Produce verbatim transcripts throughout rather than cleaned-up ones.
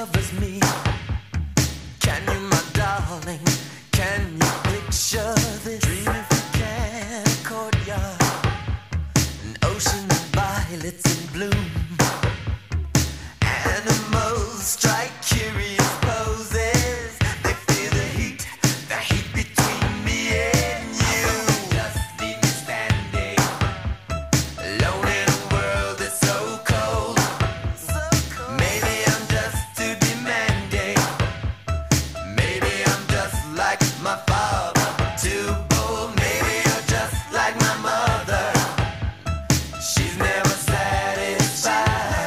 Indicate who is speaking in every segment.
Speaker 1: covers me. Can you, my darling, can you picture this? Dream if you can, a courtyard, an ocean of violets in bloom. Animals strike curious poses. They feel the heat, the heat between me and you. Just leave me standing, alone in a world that's so cold. So cold. Maybe I'm just too demanding. Maybe I'm just like my father, too bold. Maybe you're just like my mother. She's never satisfied.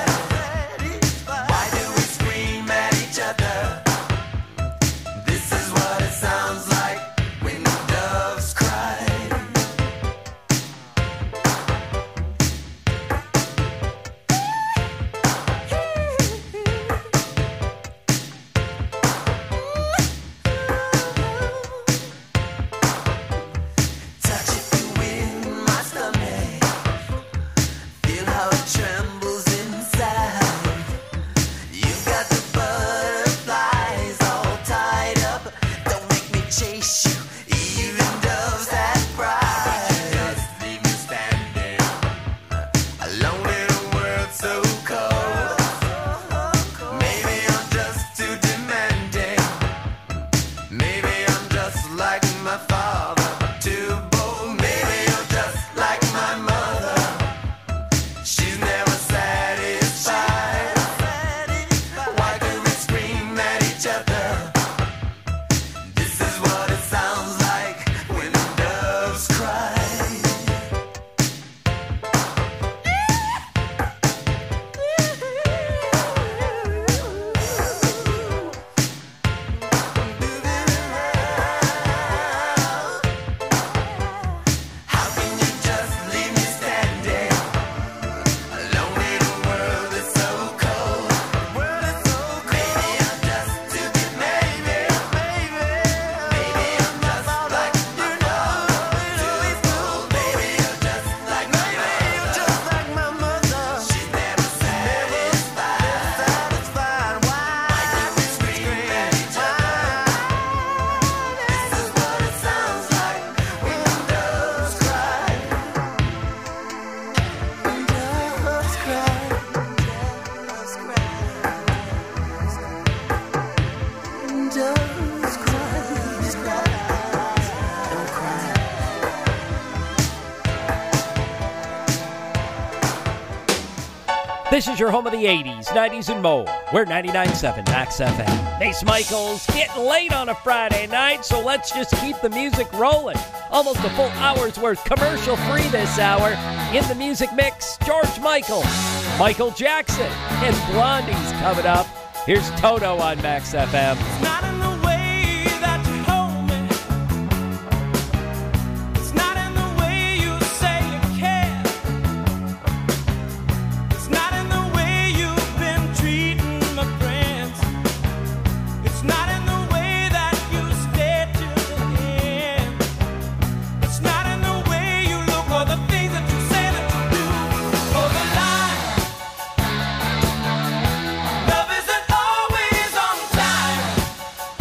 Speaker 1: Why do we scream at each other? This is what it sounds like when doves cry. Touch it in my stomach. Feel how it trembles inside. You've got the butterflies all tied up. Don't make me chase you, even doves have pride. Just leave me standing, alone in a world so cold. Maybe I'm just too demanding. Maybe I'm just like my father, too bold. Maybe you're just like my mother. She's never satisfied. Why do we scream at each other? This is what it sounds like when doves cry. How can you just leave me standing, alone in a world that's so cold? Maybe I'm just too demanding. Maybe I'm just like my father, too bold. Maybe you're just like my mother. She's never satisfied. Why do we scream at each other? This is what it sounds like when doves cry. Doves cry. Doves cry. Doves cry. Don't cry.
Speaker 2: This is your home of the eighties, nineties, and more. We're ninety-nine point seven Max F M. Mace Michaels, getting late on a Friday night, so let's just keep the music rolling. Almost a full hour's worth commercial free this hour. In the music mix, George Michael, Michael Jackson, and Blondie's coming up. Here's Toto on Max F M.
Speaker 3: Not in the way that you hold me. It's not in the way you say you care. It's not in the way you've been treating my friends. It's not in the way that you stay till the end. It's not in the way you look or the things that you say that you do. For the lie, love isn't always on time.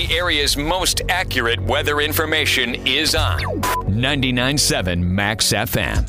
Speaker 4: the area's most accurate weather information is on ninety-nine point seven Max F M.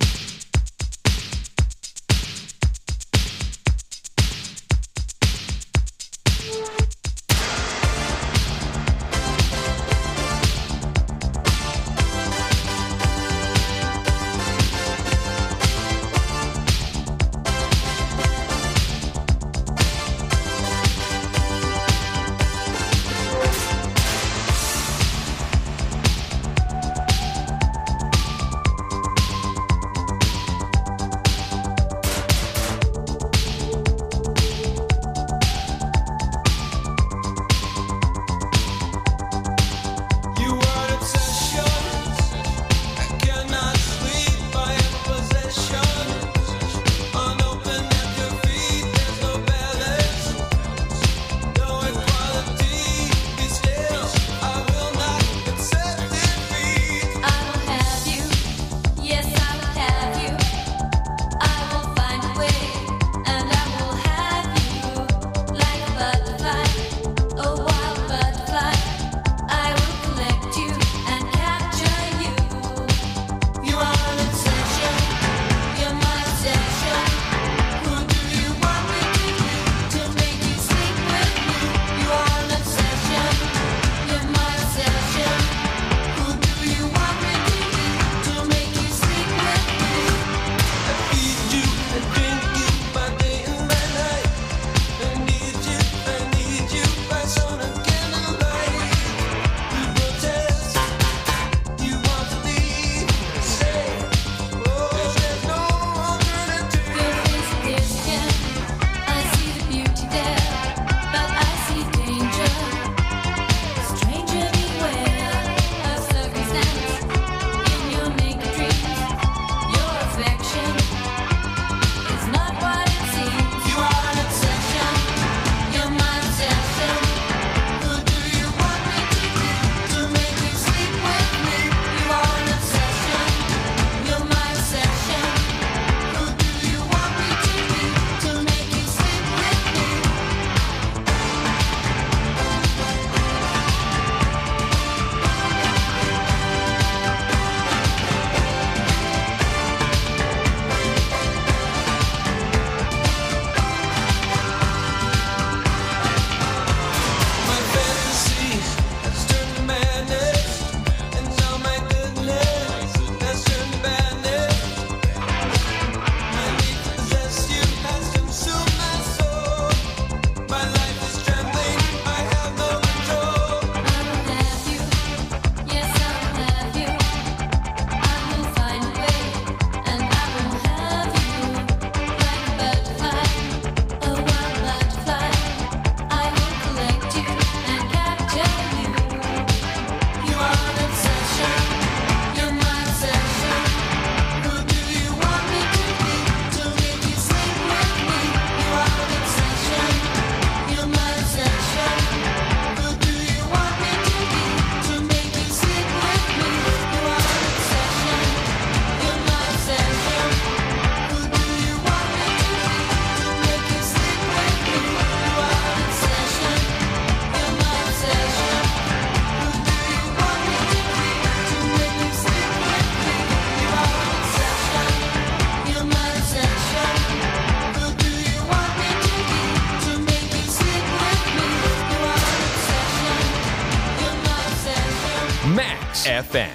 Speaker 4: Max F M.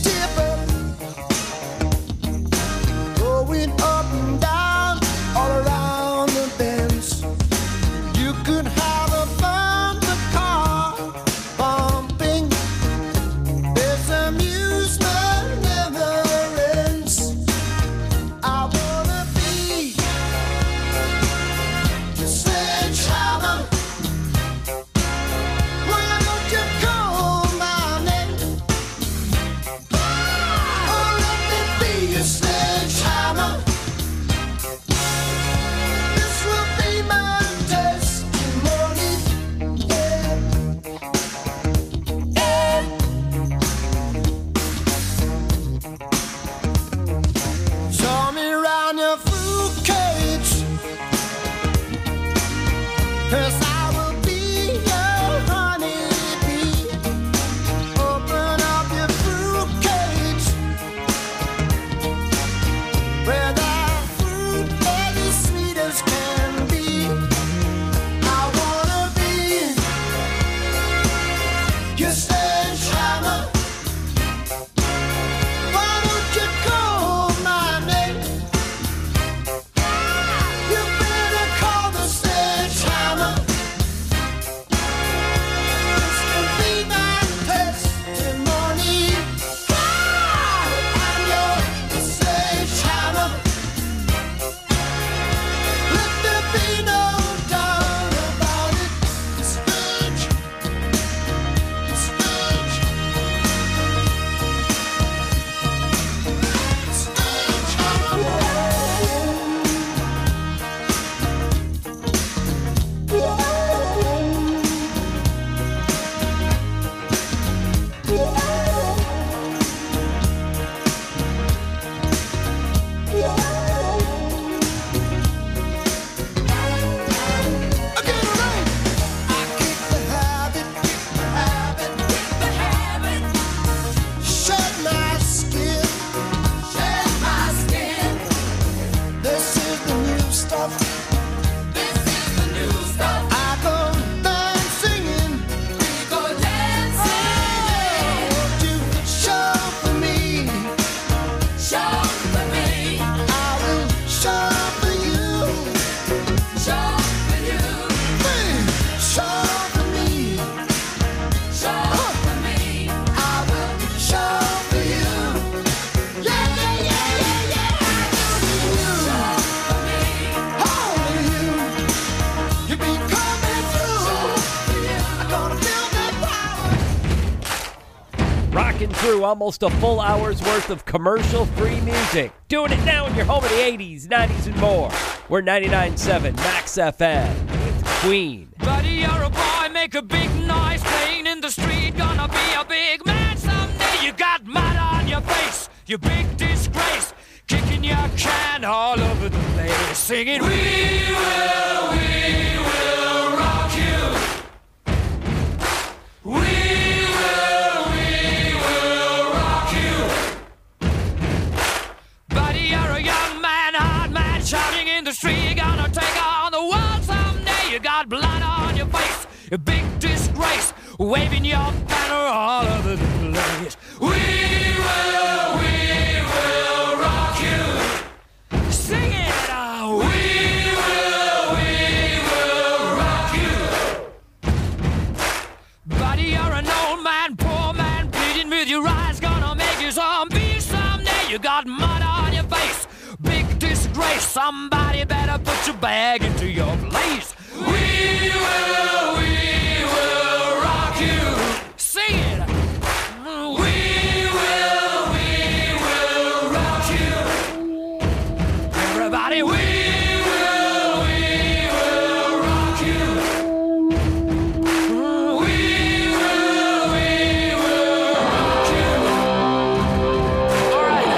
Speaker 5: All around. your sledgehammer. Why don't you call my name? You better call the sledgehammer. This can be my testimony. I'm your sledgehammer. Let there be no doubt about it. Sledge, sledge, Again, right. I kick the habit, kick the habit, kick the habit. Shed my skin, shed my skin. This is the new stuff. This is the new stuff. I go dancing, we go dancing. Won't you show for me, show for me. I will show for you, show for you. Hey, show for me, show for me. I will show for you. Yeah, yeah, yeah, yeah, yeah. Show for me, oh, you. You be coming through. I'm gonna feel that power.
Speaker 2: Rocking through almost a full hour's worth of commercial-free music. Doing it now in your home of the eighties, nineties, and more. We're ninety-nine point seven Max F M with Queen.
Speaker 3: Buddy, you're a boy, make a big noise, playing in the street, gonna be a big man someday. You got mud on your face, you big disgrace, kicking your can all over the place, singing, we will, we will rock you. We will, we will rock you. Buddy, you're a young man, hard man, shouting in the street, you're gonna take on the world someday. You got blood on your face, a big disgrace, waving your banner all over the place. We will, we will rock you. Sing it out. We will, we will rock you. Buddy, you're an old man, poor man, pleading with your eyes, gonna make you zombie someday. You got mud on your face, big disgrace. Somebody better put your bag into your place. We will, we will rock you. Sing it. We will, we will rock you. Everybody, we will, we will rock you. We will, we will rock you. All right.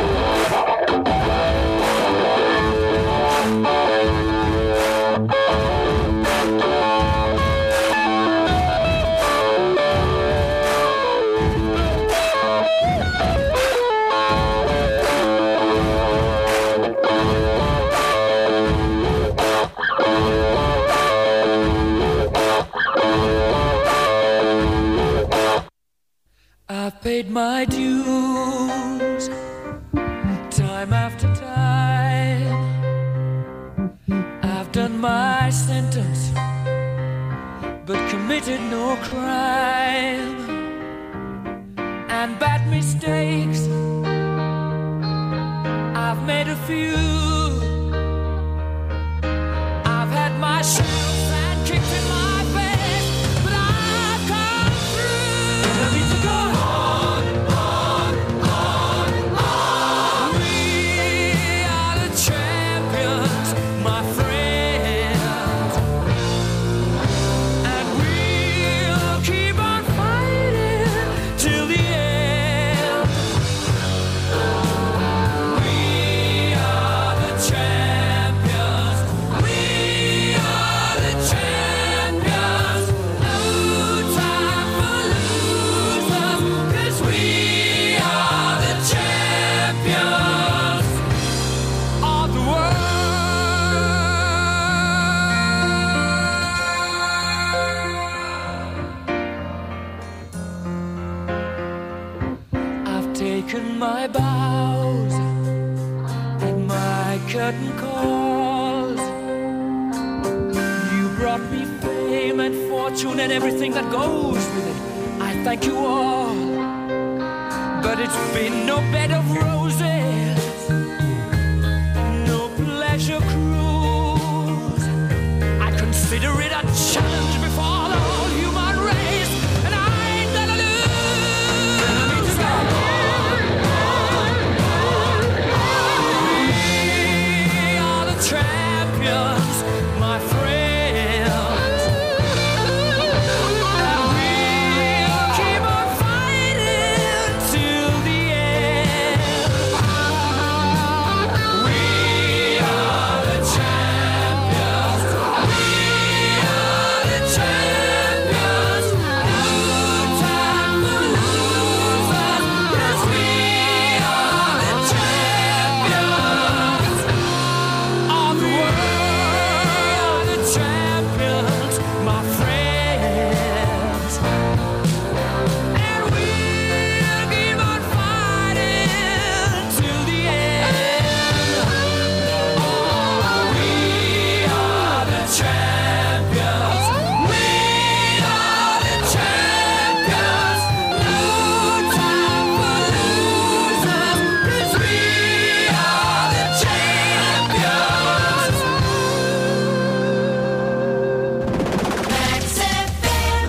Speaker 3: I've paid my dues time after time. I've done my sentence, but committed no crime. And bad mistakes, I've made a few. I've had my shadows and kicked in my face, but I've come through. I need to go on, on, on, on. We are the champions, my friends, and we'll keep on fighting till the end. broken my bows and my curtain calls. You brought me fame and fortune and everything that goes with it. I thank you all, but it's been no bed of roses, no pleasure cruise. I consider it a challenge before the whole human race, and I ain't gonna lose. We are the champions, my friends, and we'll keep on fighting till the end. We are the champions. We are the champions. No time for losers, 'cause we are the champions of the world. The champions, my friends, and we'll keep on fighting till the end. Oh, we are the champions. We are the champions. No time for losers, 'cause we are the champions.
Speaker 1: Max F M.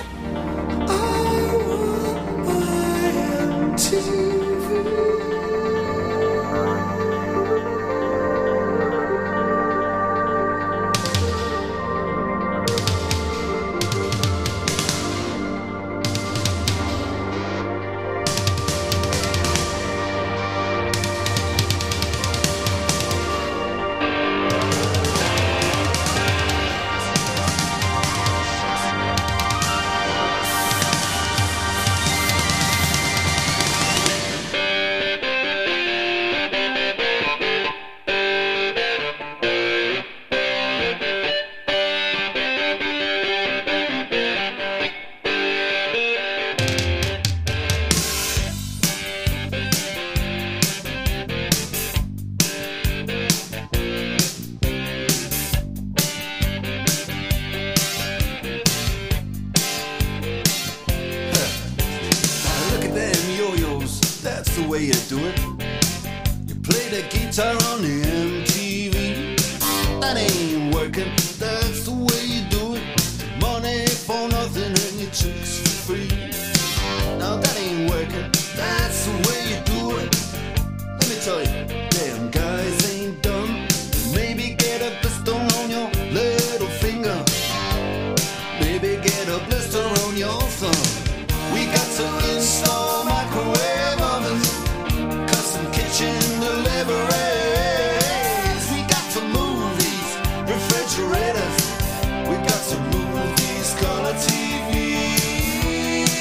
Speaker 6: Look at them yo-yos, that's the way you do it. You play the guitar on the M T V. That ain't working, that's the way you do it. Money for nothing and your chicks for free. Now that ain't working, that's the way you do it. Let me tell you, damn guys ain't dumb. Maybe get a blister on your little finger. Maybe get a blister on your thumb. We got to install microwave ovens, custom kitchen deliveries. We got to move these refrigerators. We got to move these color T Vs.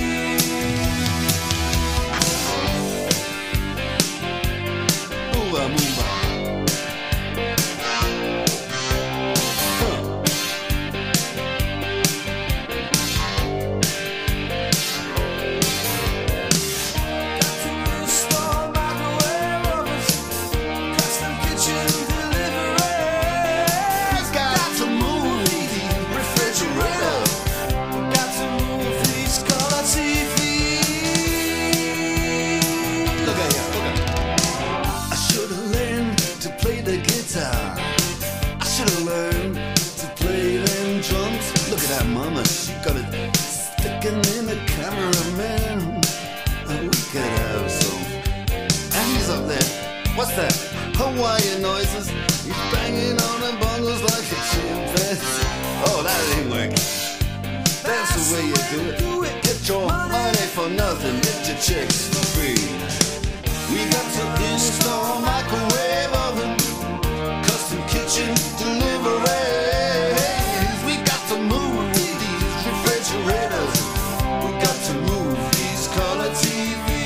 Speaker 6: Move on, move on. Huh. Install microwave ovens, custom kitchen deliveries. Got to move these refrigerators. Got to move these color T Vs. Look at ya, look at ya. I should have learned to play the guitar. I should have learned to play them drums. Look at that mama, she got it sticking in the cameraman. And we could have some. And he's up there. What's that? Hawaiian noises. He's banging on the bongos like a chimpanzee. Oh, that ain't working. That's the way you do it. Get your money for nothing. Get your chicks for free. We got to install microwave oven, custom kitchen deliveries. We got to move these refrigerators. We got to move these color T Vs.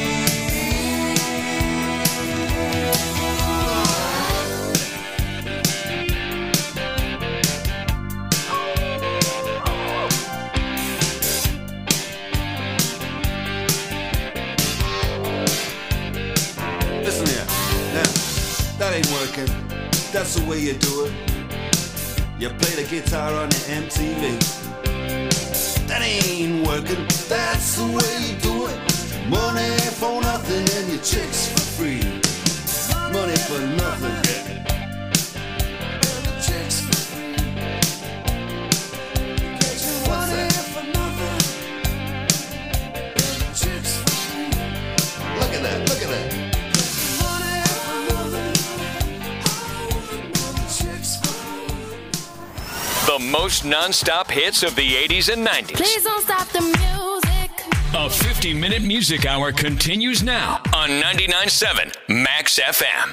Speaker 6: ain't working. That's the way you do it. You play the guitar on the M T V. That ain't working. That's the way you do it. Money for nothing and your chicks for free. Money for nothing. And your chicks for free. What's that? For nothing. And your chicks for free. Look at that. Look at that. Money for nothing. And your chicks for free.
Speaker 4: The most non-stop hits of the eighties and nineties.
Speaker 7: Please don't stop the music.
Speaker 4: A fifty-minute music hour continues now on ninety-nine point seven Max F M.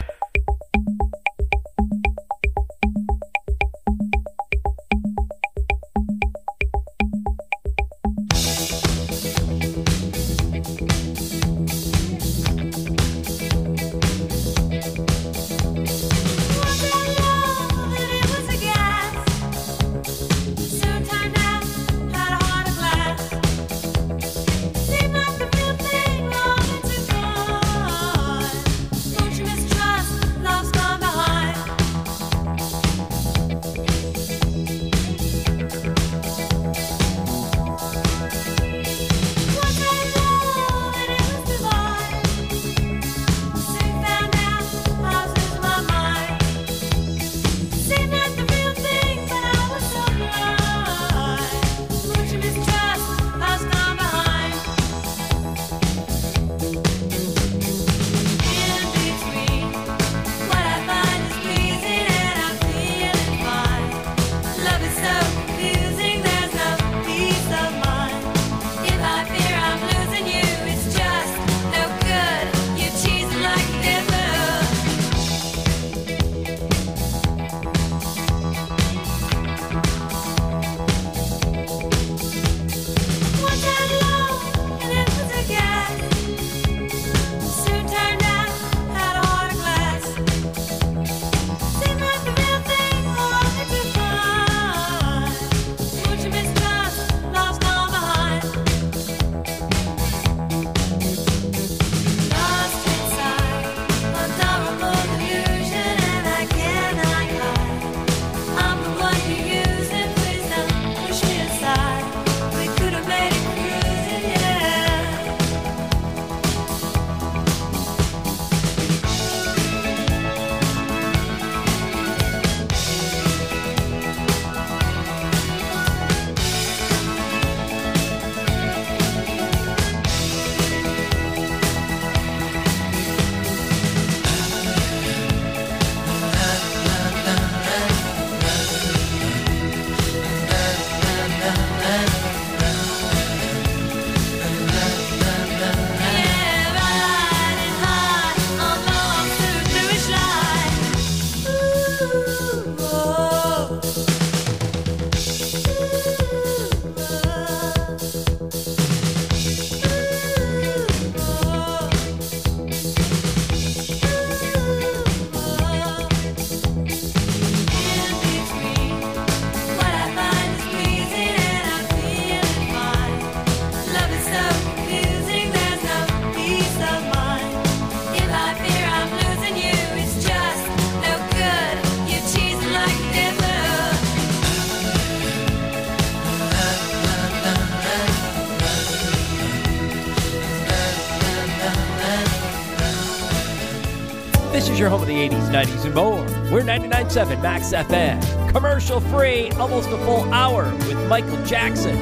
Speaker 2: This is your home of the eighties, nineties, and more. We're ninety-nine point seven Max F M. Commercial free, almost a full hour with Michael Jackson.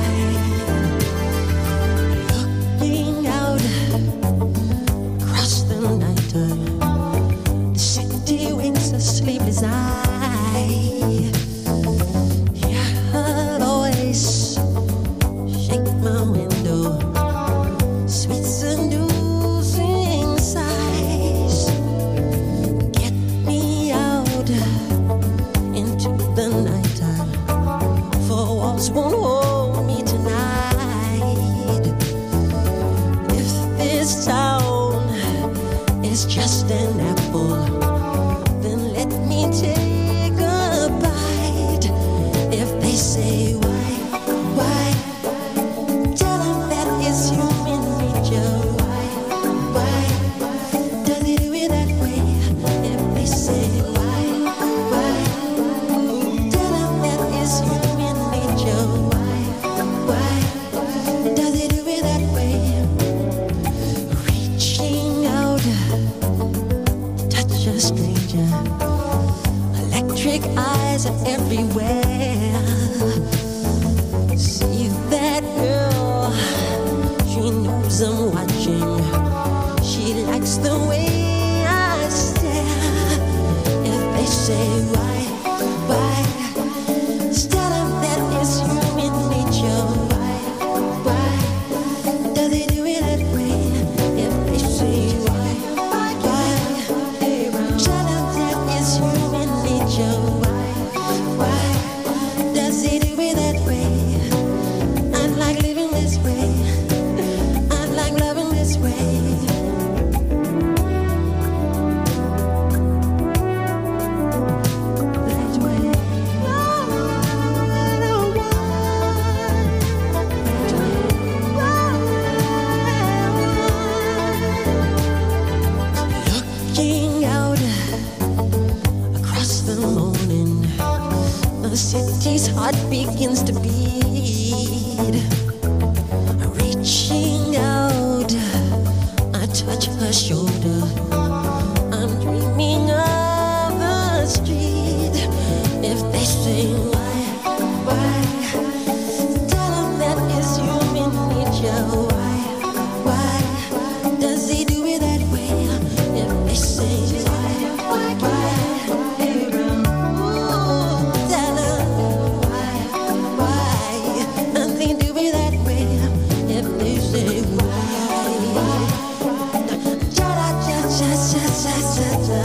Speaker 8: Looking out across the night, the city winks a sleepless eye. Yeah, I'll always shake my window, sweet seducing sighs. Get me out into the night, for walls won't hold me tonight. If this town is just an apple, then let me take a bite. If they say why, why, tell them that it's human nature. Why, why, does it do it that way? If they say lights are everywhere. See that girl, she knows I'm watching. She likes the way I stare. If they say why, why, instead of that is human nature. Why, why, does he do it that way? If they say why, why, instead of that is human nature. Why, why, does he do it that way? I like living this way. I like loving this way. Looking out across the morning, the city's heart begins to beat. Reaching out, I touch her shoulder. I'm dreaming of the street. If they say why, why, tell them that is human nature. Why, why, does he do it that way? If they say why, why, ooh, tell them why, why, does he do it that way? If they say why, cha cha cha cha cha cha cha,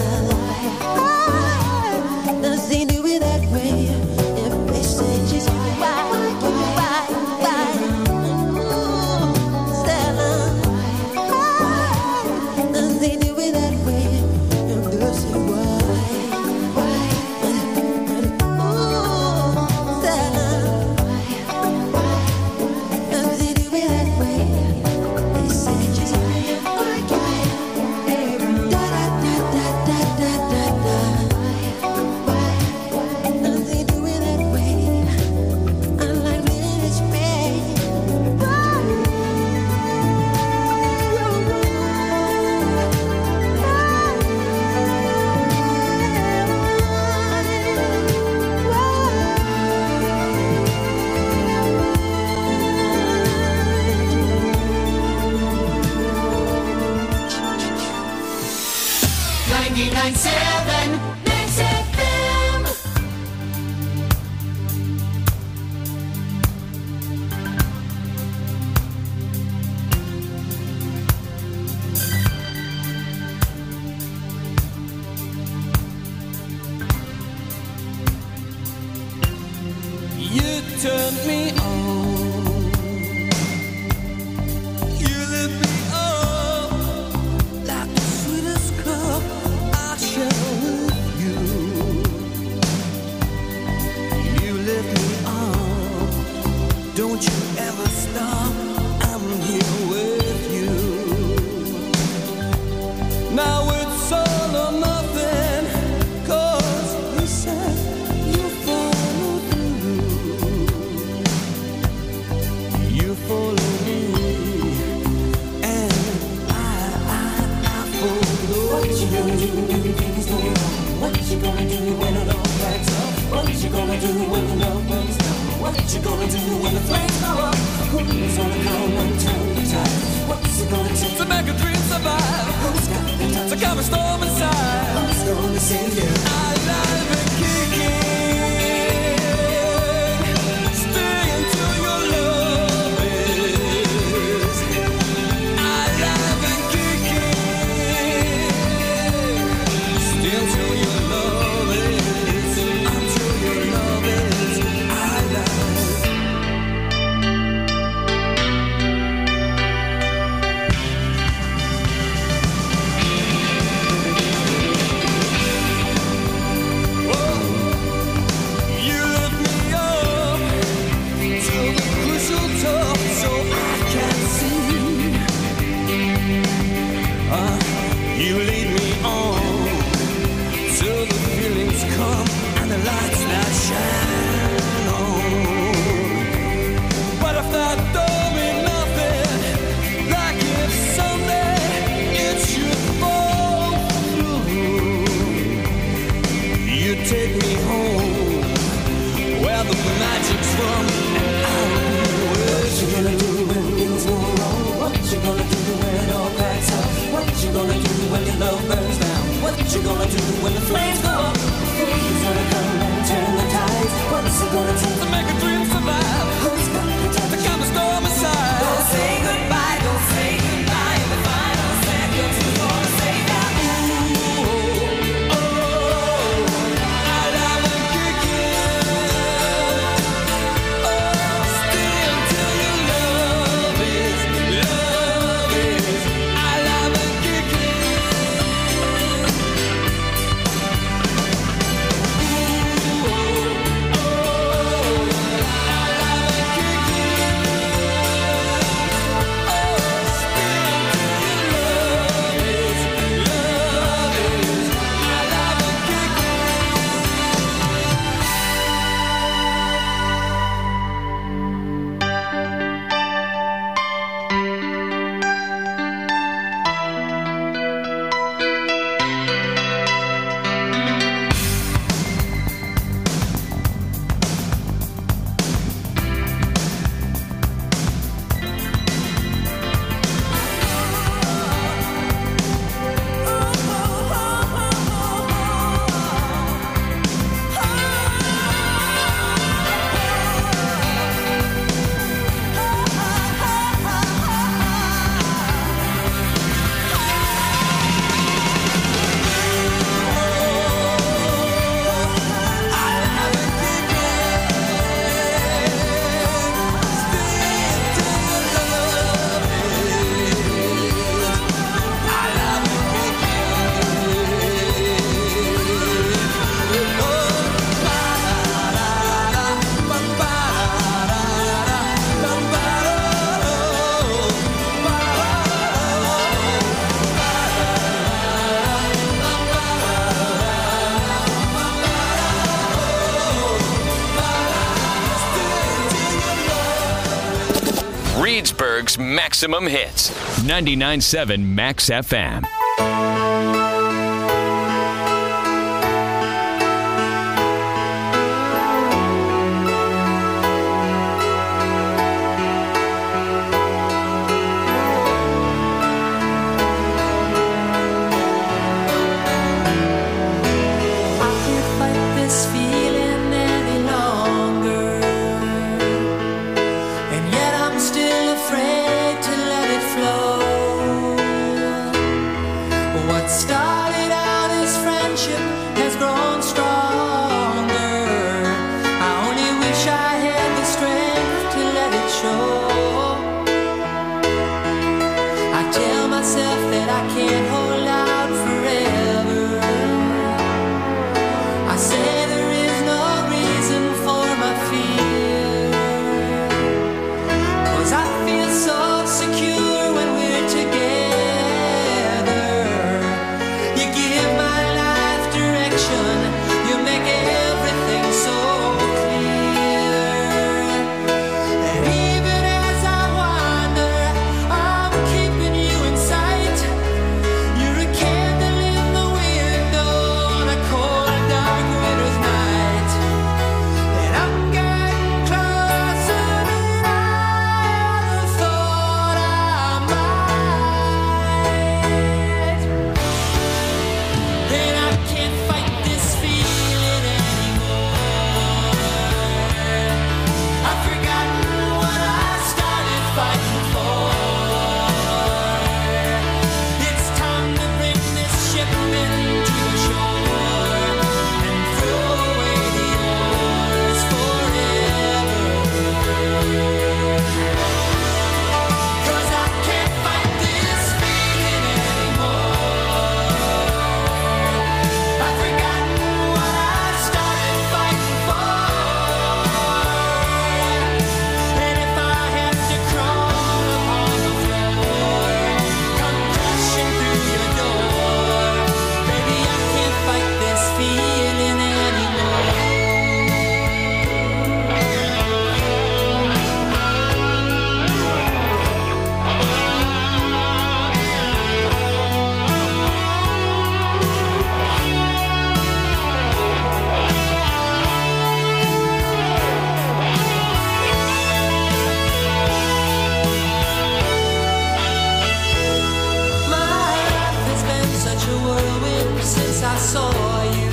Speaker 8: why does he do it that way? If they say just why, why, why, ooh, tell them why does he do it that way? If they say why, why, ooh, tell them why does he do it that way? They say just why, da da da da da da da da. Why does he do it that way? I like living this way.
Speaker 7: ninety-nine seven Max F M.
Speaker 3: You turned me on. You lit me up like the sweetest cup I share with you. You lit me up. Don't you ever stop. I'm here with you. Now it's all or nothing. 'Cause you said you follow through. You follow me, and I, I, I follow. What you gonna do when the things go wrong? What you gonna do when it all backs up? What you gonna do when the love runs down? What you gonna do when the flames go up? Who's gonna come and turn the tide? What's it gonna take to make a dream survive? Who's got the time to calm a storm inside? Who's gonna save you? Alive and kicking. Stay until your love is alive and kicking. Stay until your love is, until your love is alive. take me home love burns down. What you gonna do when the flames go up? Who's gonna come and turn the tides? What's it gonna take to make a dream survive? Who's gonna protect the kind of storm aside? Don't say goodbye, don't say goodbye. In the final seconds, who's gonna say that? Ooh, oh, oh, I love and kick it. Oh, stay until your love is, love is. I love and kick it. Ooh, oh, oh, I love and kick it. Oh, stay until your love is, love is. I love and kick it.
Speaker 4: Reedsburg's maximum hits. ninety-nine point seven Max F M.
Speaker 8: I can't fight this feeling any longer, and yet I'm still afraid to let it flow. What started out as friendship has grown stronger. I only wish I had the strength to let it show. I tell myself that I can't hold out forever. I say there is no reason for my fear, 'cause I feel so secure when we're together. You give my life direction, you make everything so clear. And even as I wander, I'm keeping you in sight. You
Speaker 9: since I saw you.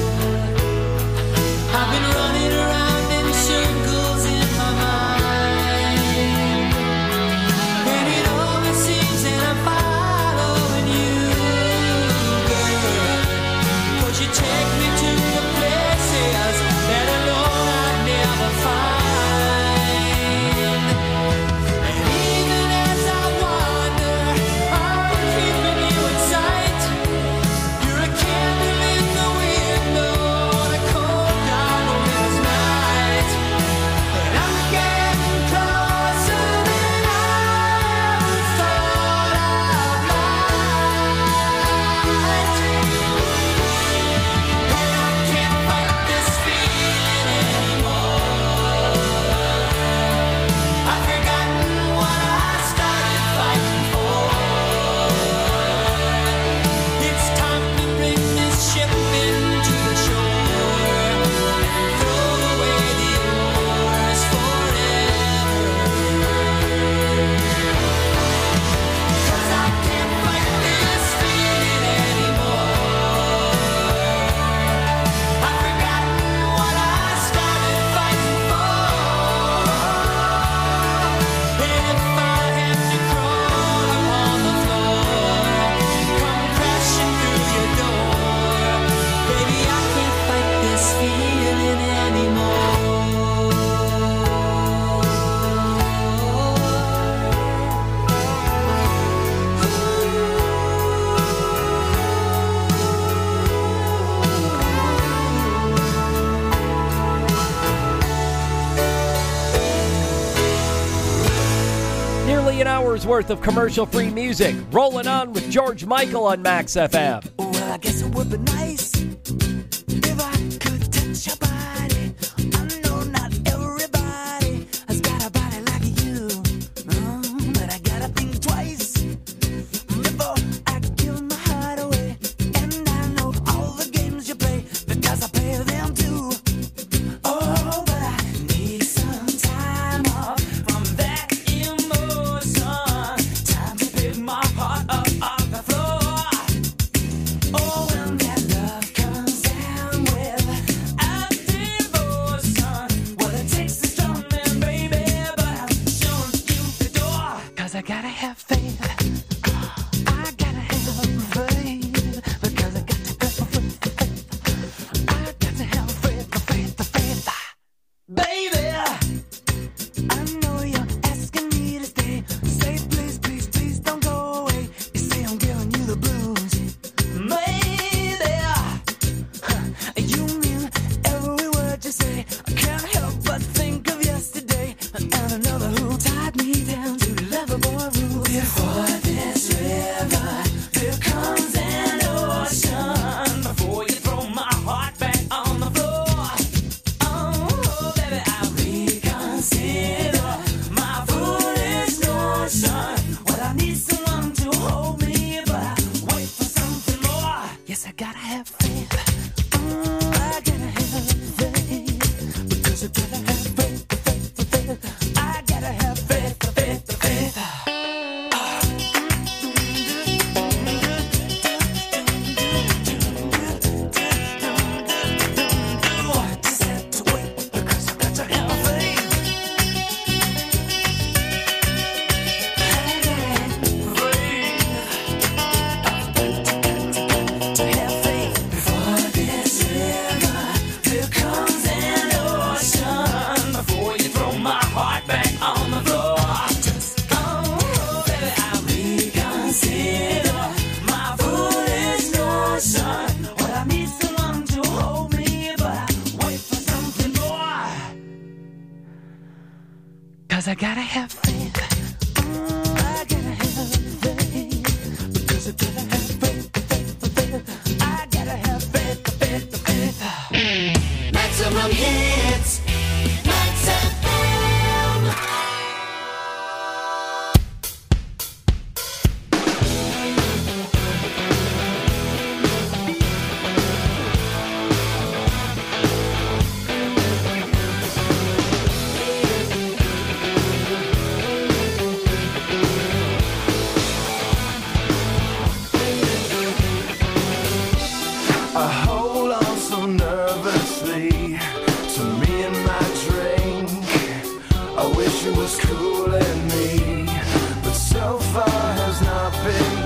Speaker 9: I've been running around in circles in my mind, and it always seems that I'm following you, girl. 'Cause you take me to the places that alone I'd never find. And even as I wander, I'm keeping you in sight. You're a candle in the window on a cold, dark winter's night. And I'm getting closer than I ever thought I might. And I can't fight this feeling anymore. I've forgotten what I started fighting for. It's time to bring this ship into the shore and throw away the oars forever. 'Cause I can't fight this feeling anymore. I've forgotten what I started fighting for. And if I had to crawl upon the floor, come crashing through your door, baby, I can't fight this feeling anymore.
Speaker 2: Nearly an hour's worth of commercial-free music. Rolling on with George Michael on Max F M.
Speaker 1: Well, I guess it would be nice if I could touch your body. I know not everybody has got a body like you, oh, but I gotta think twice before I give my heart away. And I know all the games you play because I play them too. Oh, but I need some time off from that emotion. Time to pick my heart up off the floor. Oh, when that love comes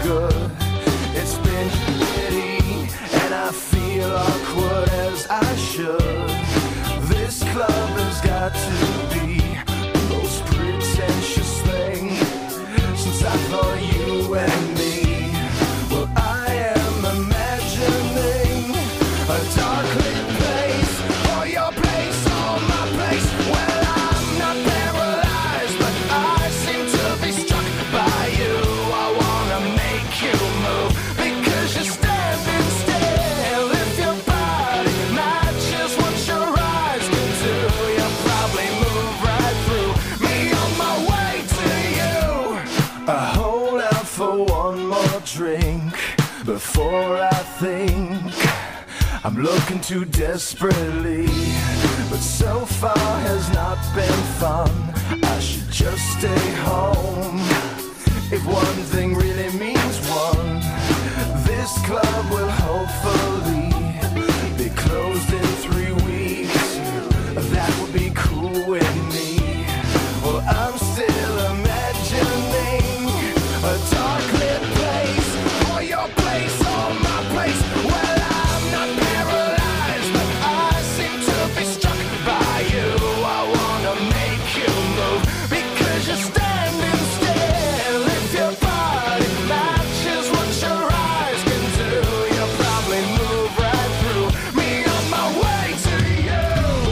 Speaker 6: good. It's been shitty, and I feel awkward as I should. This club has got to be the most pretentious thing since I thought you and me. Well, I am imagining a dark lit place, or your place, or my place. Well, I'm not paralyzed, but I seem to be struck by you. I wanna make you move because you're standing still. If your body matches what your eyes can do, you'll probably move right through me on my way to you. I hold out for one more drink before I think I'm looking too desperately, but so far has not been fun. I should just stay home. If one thing really means one, this club will hopefully be closed in three weeks. That would be cool with me. Well, I'm still imagining a dark lit place, or your place, or my place. Well, I'm not paralyzed, but I seem to be struck by you. I wanna make you move because you're standing still. If your body matches what your eyes can do, you'll probably move right through me on my way to you.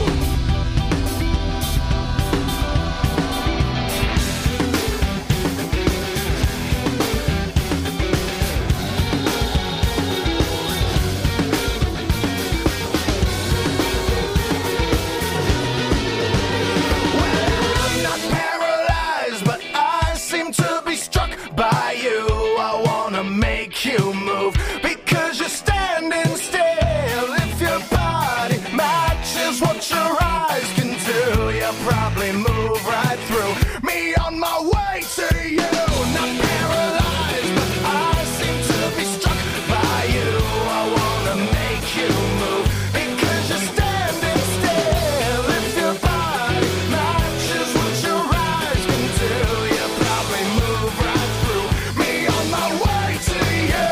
Speaker 6: I'm not paralyzed, but I seem to be struck by you. I wanna make you move because you're standing still. If your body matches what your eyes can do, you'll probably move right through me on my way to you. Not paralyzed, but I seem to be struck by you. I wanna make you move because you're standing still. If your body matches what your eyes can do, you'll probably move right through me on my way to you.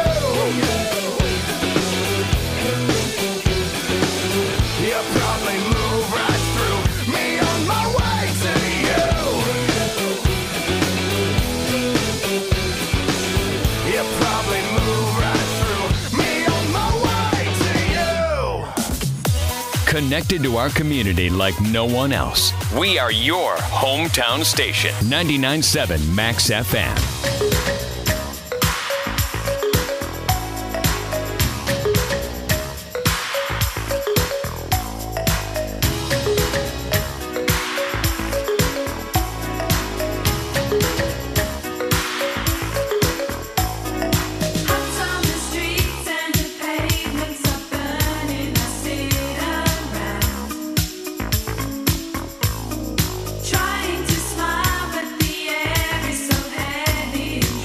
Speaker 6: You'll probably move right through me on my way to you. You'll probably move right through me on my way to you.
Speaker 4: Connected to our community like no one else. We are your hometown station. ninety-nine point seven Max F M.
Speaker 7: Out on the streets and the pavements are burning. I sit around, trying to smile, but the air is so heavy and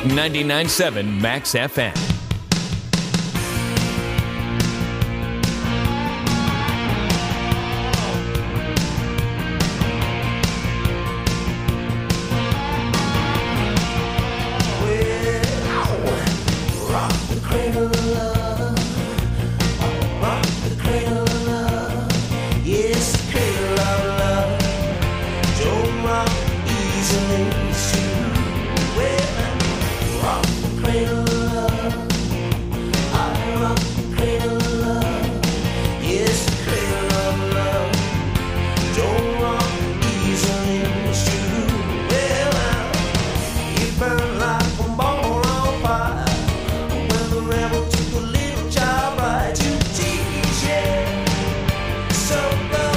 Speaker 4: ninety-nine point seven Max F M.
Speaker 5: Rock the cradle of love. Rock the cradle of love. Yes, the cradle of love. Don't rock easily, it's true. Well, rock the cradle of love. I rock the cradle of love. Yes, the cradle of love. Don't rock easily, it's true. Well, you burn like a ball on fire. When the rebel took a little child right to teach, yeah. So go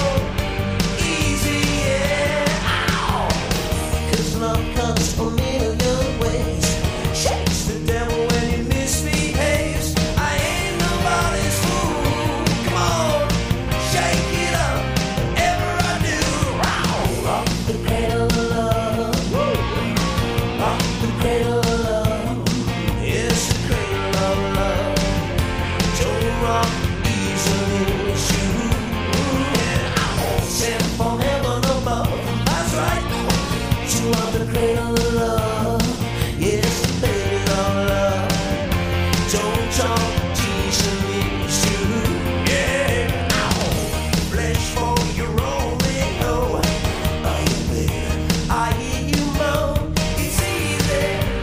Speaker 5: easy, yeah. Ow. 'Cause love comes from a million ways. Shakes the devil when he misbehaves. I ain't nobody's fool. Come on, shake it up. Whatever I do, Ow. Rock the cradle of love. Woo. Rock the cradle of love. Yes, the cradle of love. Don't rock easily, it's true. Yeah. Ow. Sent from heaven above. That's right. To rock the cradle of love. Yes, the cradle of love. Don't talk easily, it's true. Yeah. Ow. Flesh for your only know. Are you there? I hear you moan. It's easy.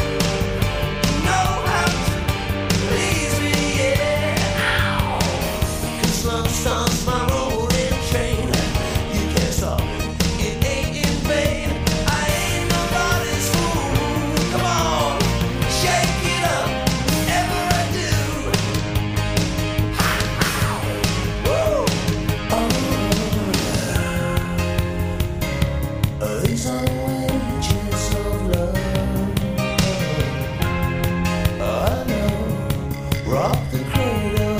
Speaker 5: You know how to please me, yeah. Ow. 'Cause love starts my rolling train. You can't stop it. It ain't in vain. I ain't nobody's fool. Come on, shake it up. Whatever I do. Ha, ow. Woo. Oh, these are wages of love. I know. Rock the cradle.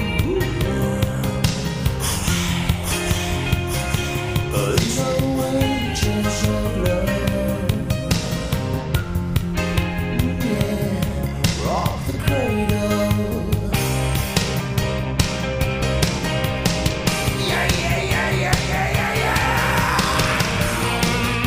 Speaker 5: Oh, these are wages of love. Yeah. Rock the cradle. Yeah, yeah, yeah, yeah, yeah, yeah, yeah.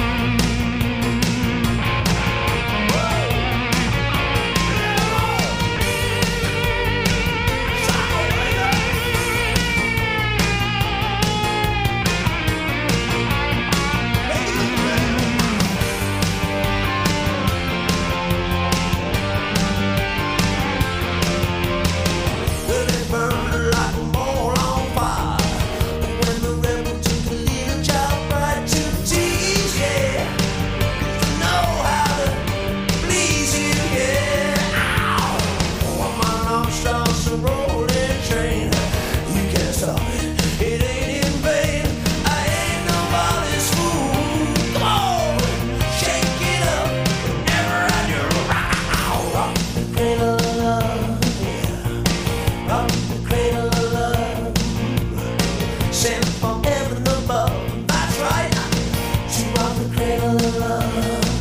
Speaker 5: Well, it burned like a ball on fire. When the rebel took a little child right to tease, yeah. To know how to please you, yeah. Ow. When my love starts a rolling train, you can't stop it. It ain't in vain. I ain't nobody's fool. Come on, shake it up. Whatever I do, Ow. Rock the cradle of love, yeah. Rock the cradle of love. Sent from heaven above. That's right. To rock the cradle of love.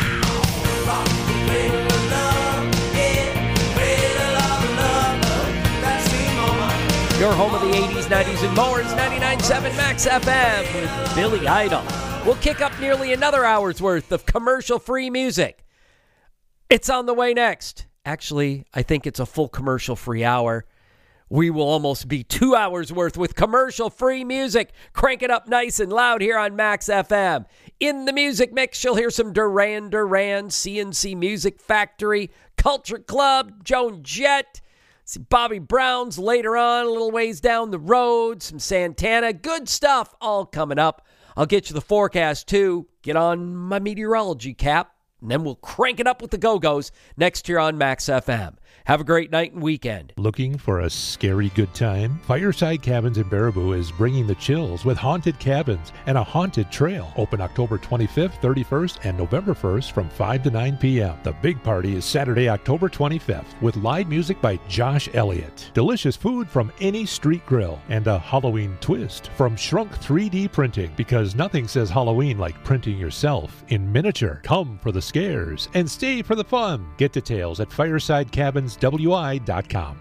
Speaker 5: Ow. Rock the cradle of love. Yeah. Cradle of love. That's me, mama.
Speaker 2: Your home of the eighties, nineties, and more is ninety-nine point seven Max F M with Billy Idol. We'll kick up nearly another hour's worth of commercial-free music. It's on the way next. Actually, I think it's a full commercial-free hour. We will almost be two hours worth with commercial-free music. Crank it up nice and loud here on Max F M. In the music mix, you'll hear some Duran Duran, C N C Music Factory, Culture Club, Joan Jett, see Bobby Brown's later on, a little ways down the road, some Santana. Good stuff all coming up. I'll get you the forecast, too. Get on my meteorology cap, and then we'll crank it up with the Go-Go's next year on Max F M. Have a great night and weekend.
Speaker 10: Looking for a scary good time? Fireside Cabins in Baraboo is bringing the chills with haunted cabins and a haunted trail. Open October twenty-fifth, thirty-first, and November first from five to nine p.m. The big party is Saturday, October twenty-fifth with live music by Josh Elliott. Delicious food from any street grill and a Halloween twist from Shrunk three D Printing, because nothing says Halloween like printing yourself in miniature. Come for the scares and stay for the fun. Get details at fireside cabins w i dot com.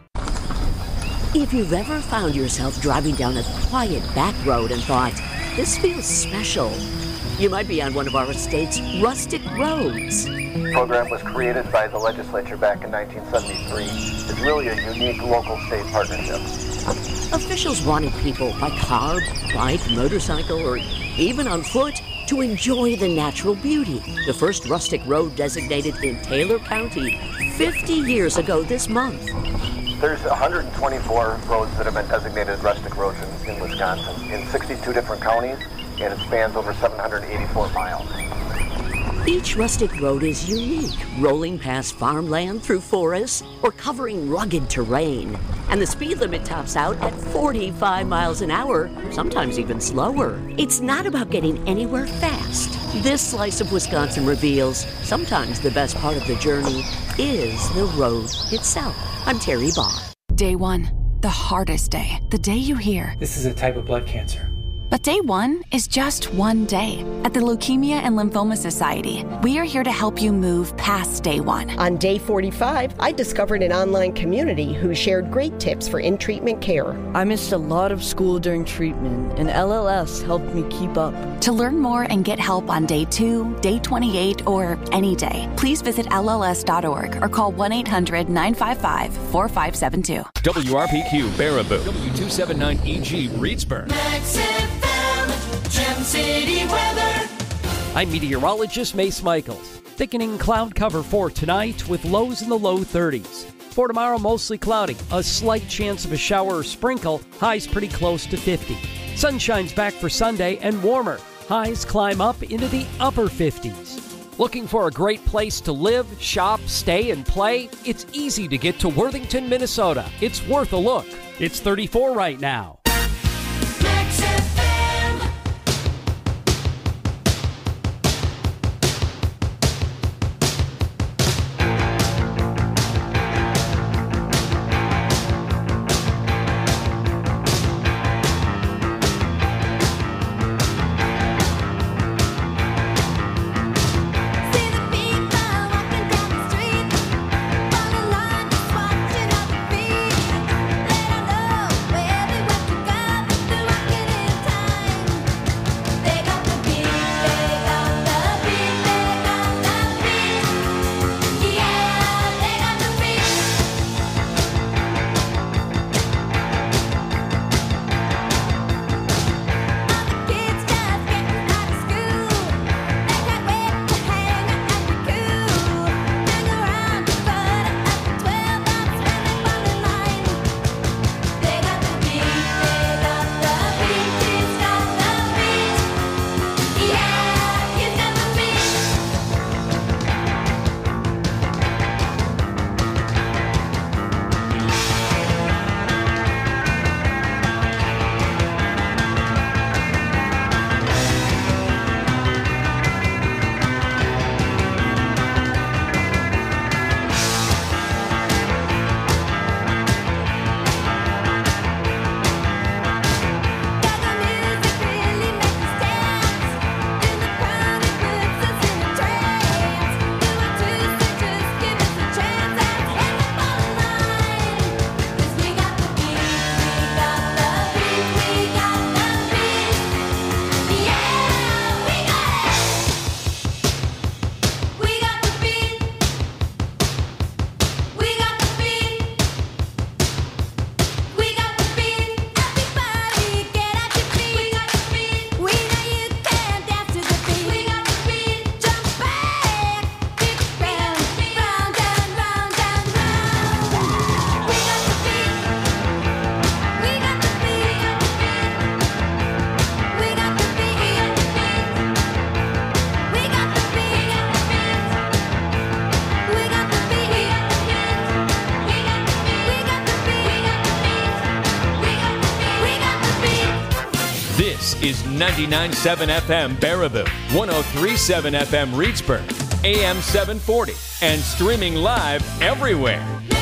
Speaker 11: If you've ever found yourself driving down a quiet back road and thought, this feels special, you might be on one of our state's rustic roads.
Speaker 12: The program was created by the legislature back in nineteen seventy-three. It's really a unique local-state partnership.
Speaker 11: Officials wanted people by car, bike, motorcycle, or even on foot to enjoy the natural beauty. The first rustic road designated in Taylor County fifty years ago this month.
Speaker 12: There's one hundred twenty-four roads that have been designated rustic roads in, in Wisconsin, in sixty-two different counties, and it spans over seven hundred eighty-four miles.
Speaker 11: Each rustic road is unique, rolling past farmland through forests or covering rugged terrain. And the speed limit tops out at forty-five miles an hour, sometimes even slower. It's not about getting anywhere fast. This slice of Wisconsin reveals sometimes the best part of the journey is the road itself. I'm Terry Barr.
Speaker 13: Day one, the hardest day. The day you hear,
Speaker 14: this is a type of blood cancer.
Speaker 13: But day one is just one day. At the Leukemia and Lymphoma Society, we are here to help you move past day one.
Speaker 15: On day forty-five, I discovered an online community who shared great tips for in-treatment care.
Speaker 16: I missed a lot of school during treatment, and L L S helped me keep up.
Speaker 13: To learn more and get help on day two, day twenty-eight, or any day, please visit L L S dot org or call one eight hundred nine five five four five seven two.
Speaker 4: W R P Q Baraboo, W two seventy-nine E G Reedsburg.
Speaker 7: Max F M, Gem City weather.
Speaker 2: I'm meteorologist Mace Michaels. Thickening cloud cover for tonight with lows in the low thirties. For tomorrow, mostly cloudy. A slight chance of a shower or sprinkle. Highs pretty close to fifty. Sun shines back for Sunday and warmer. Highs climb up into the upper fifties. Looking for a great place to live, shop, stay, and play? It's easy to get to Worthington, Minnesota. It's worth a look. It's thirty-four right now.
Speaker 7: Max F M.
Speaker 4: This is ninety-nine point seven F M Baraboo, one oh three point seven F M Reedsburg, A M seven forty, and streaming live everywhere.